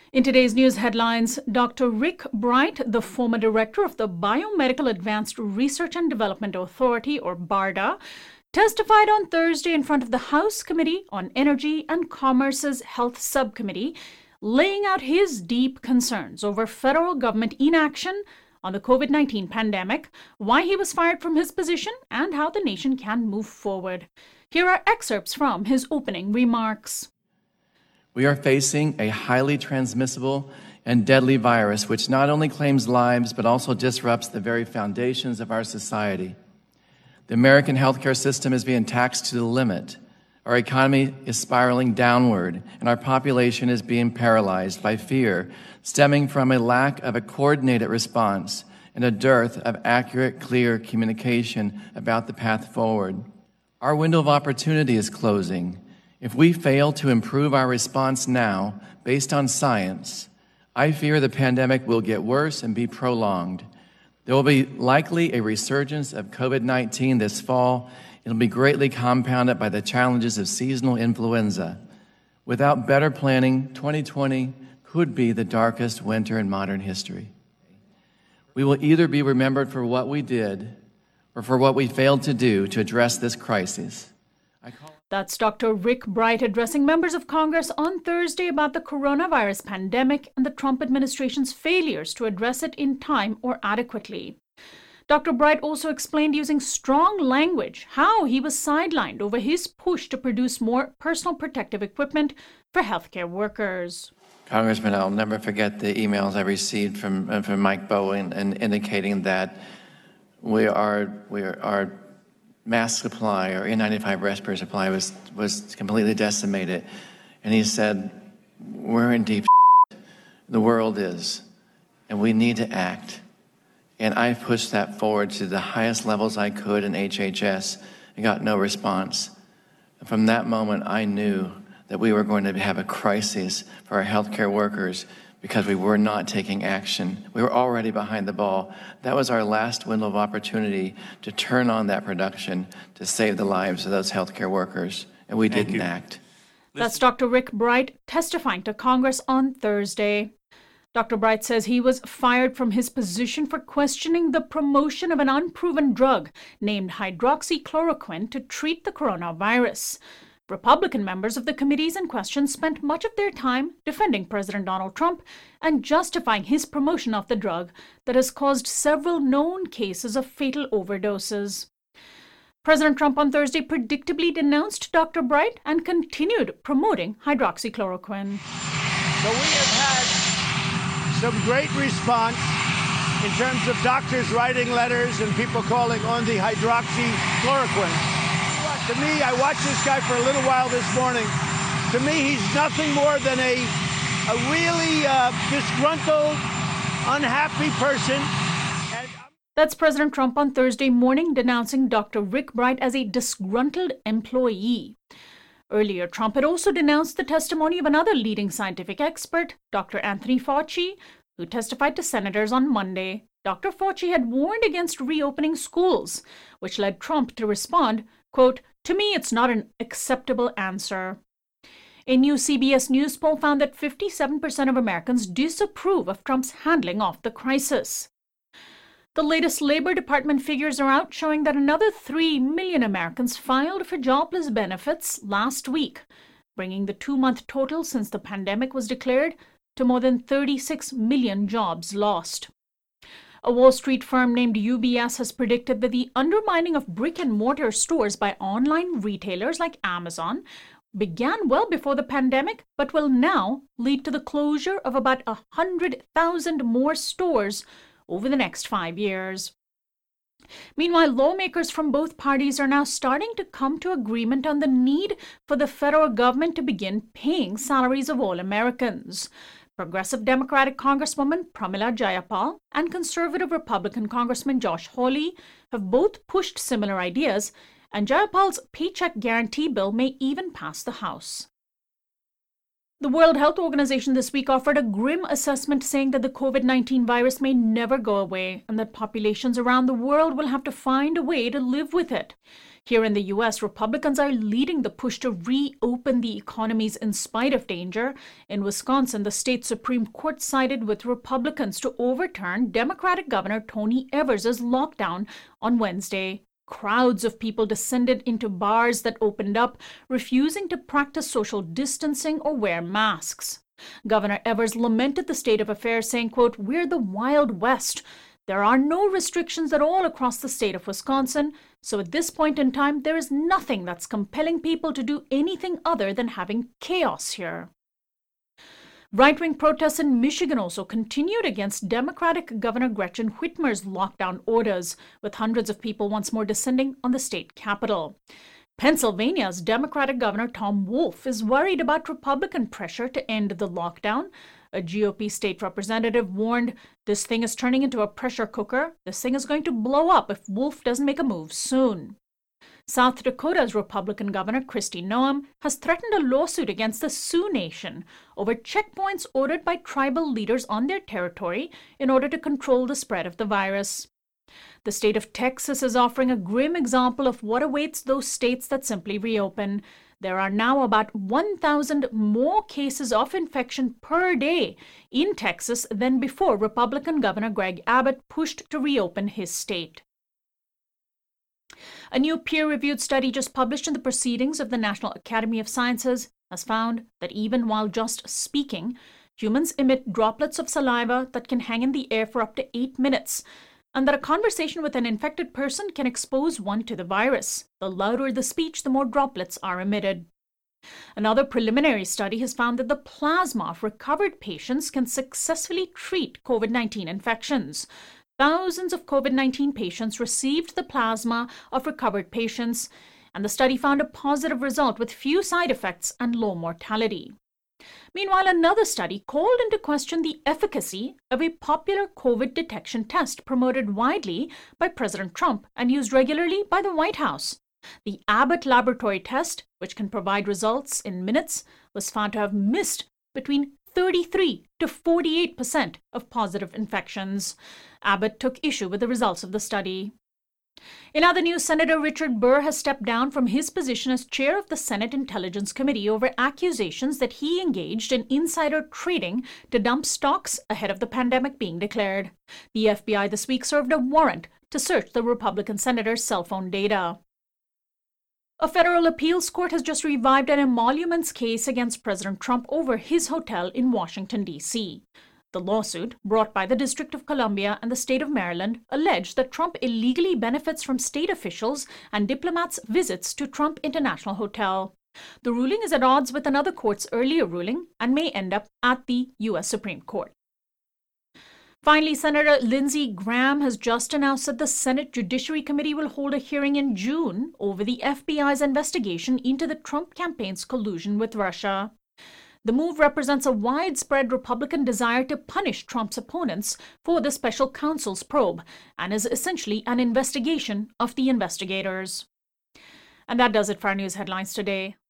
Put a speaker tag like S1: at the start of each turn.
S1: In today's news headlines, Dr. Rick Bright, the former director of the Biomedical Advanced Research and Development Authority, or BARDA, testified on Thursday in front of the House Committee on Energy and Commerce's Health Subcommittee, laying out his deep concerns over federal government inaction on the COVID-19 pandemic, why he was fired from his position, and how the nation can move forward. Here are excerpts from his opening remarks.
S2: We are facing a highly transmissible and deadly virus which not only claims lives but also disrupts the very foundations of our society. The American healthcare system is being taxed to the limit. Our economy is spiraling downward, and our population is being paralyzed by fear stemming from a lack of a coordinated response and a dearth of accurate, clear communication about the path forward. Our window of opportunity is closing. If we fail to improve our response now, based on science, I fear the pandemic will get worse and be prolonged. There will be likely a resurgence of COVID-19 this fall. It will be greatly compounded by the challenges of seasonal influenza. Without better planning, 2020 could be the darkest winter in modern history. We will either be remembered for what we did or for what we failed to do to address this crisis.
S1: That's Dr. Rick Bright addressing members of Congress on Thursday about the coronavirus pandemic and the Trump administration's failures to address it in time or adequately. Dr. Bright also explained using strong language how he was sidelined over his push to produce more personal protective equipment for healthcare workers.
S2: Congressman, I'll never forget the emails I received from Mike Bowen and indicating that our mask supply or N95 respirator supply was completely decimated. And he said, we're in deep shit. The world is, and we need to act. And I pushed that forward to the highest levels I could in HHS and got no response. From that moment, I knew that we were going to have a crisis for our healthcare workers because we were not taking action. We were already behind the ball. That was our last window of opportunity to turn on that production to save the lives of those healthcare workers, and we didn't act.
S1: That's Dr. Rick Bright testifying to Congress on Thursday. Dr. Bright says he was fired from his position for questioning the promotion of an unproven drug named hydroxychloroquine to treat the coronavirus. Republican members of the committees in question spent much of their time defending President Donald Trump and justifying his promotion of the drug that has caused several known cases of fatal overdoses. President Trump on Thursday predictably denounced Dr. Bright and continued promoting hydroxychloroquine.
S3: So we have had some great response in terms of doctors writing letters and people calling on the hydroxychloroquine. To me, I watched this guy for a little while this morning. To me, he's nothing more than a really disgruntled, unhappy person.
S1: That's President Trump on Thursday morning denouncing Dr. Rick Bright as a disgruntled employee. Earlier, Trump had also denounced the testimony of another leading scientific expert, Dr. Anthony Fauci, who testified to senators on Monday. Dr. Fauci had warned against reopening schools, which led Trump to respond, quote, "To me, it's not an acceptable answer." A new CBS News poll found that 57% of Americans disapprove of Trump's handling of the crisis. The latest Labor Department figures are out showing that another 3 million Americans filed for jobless benefits last week, bringing the 2-month total since the pandemic was declared to more than 36 million jobs lost. A Wall Street firm named UBS has predicted that the undermining of brick-and-mortar stores by online retailers like Amazon began well before the pandemic, but will now lead to the closure of about 100,000 more stores over the next 5 years. Meanwhile, lawmakers from both parties are now starting to come to agreement on the need for the federal government to begin paying salaries of all Americans. Progressive Democratic Congresswoman Pramila Jayapal and conservative Republican Congressman Josh Hawley have both pushed similar ideas, and Jayapal's paycheck guarantee bill may even pass the House. The World Health Organization this week offered a grim assessment saying that the COVID-19 virus may never go away and that populations around the world will have to find a way to live with it. Here in the U.S., Republicans are leading the push to reopen the economies in spite of danger. In Wisconsin, the state Supreme Court sided with Republicans to overturn Democratic Governor Tony Evers' lockdown on Wednesday. Crowds of people descended into bars that opened up, refusing to practice social distancing or wear masks. Governor Evers lamented the state of affairs, saying, quote, "We're the Wild West. There are no restrictions at all across the state of Wisconsin, so at this point in time, there is nothing that's compelling people to do anything other than having chaos here." Right-wing protests in Michigan also continued against Democratic Governor Gretchen Whitmer's lockdown orders, with hundreds of people once more descending on the state capitol. Pennsylvania's Democratic Governor Tom Wolf is worried about Republican pressure to end the lockdown. A GOP state representative warned, "This thing is turning into a pressure cooker. This thing is going to blow up if Wolf doesn't make a move soon." South Dakota's Republican Governor Kristi Noem has threatened a lawsuit against the Sioux Nation over checkpoints ordered by tribal leaders on their territory in order to control the spread of the virus. The state of Texas is offering a grim example of what awaits those states that simply reopen. There are now about 1,000 more cases of infection per day in Texas than before Republican Governor Greg Abbott pushed to reopen his state. A new peer-reviewed study just published in the Proceedings of the National Academy of Sciences has found that even while just speaking, humans emit droplets of saliva that can hang in the air for up to 8 minutes, and that a conversation with an infected person can expose one to the virus. The louder the speech, the more droplets are emitted. Another preliminary study has found that the plasma of recovered patients can successfully treat COVID-19 infections. Thousands of COVID-19 patients received the plasma of recovered patients, and the study found a positive result with few side effects and low mortality. Meanwhile, another study called into question the efficacy of a popular COVID detection test promoted widely by President Trump and used regularly by the White House. The Abbott laboratory test, which can provide results in minutes, was found to have missed between 33 to 48% of positive infections. Abbott took issue with the results of the study. In other news, Senator Richard Burr has stepped down from his position as chair of the Senate Intelligence Committee over accusations that he engaged in insider trading to dump stocks ahead of the pandemic being declared. The FBI this week served a warrant to search the Republican senator's cell phone data. A federal appeals court has just revived an emoluments case against President Trump over his hotel in Washington, D.C. The lawsuit, brought by the District of Columbia and the state of Maryland, alleged that Trump illegally benefits from state officials and diplomats' visits to Trump International Hotel. The ruling is at odds with another court's earlier ruling and may end up at the U.S. Supreme Court. Finally, Senator Lindsey Graham has just announced that the Senate Judiciary Committee will hold a hearing in June over the FBI's investigation into the Trump campaign's collusion with Russia. The move represents a widespread Republican desire to punish Trump's opponents for the special counsel's probe and is essentially an investigation of the investigators. And that does it for our news headlines today.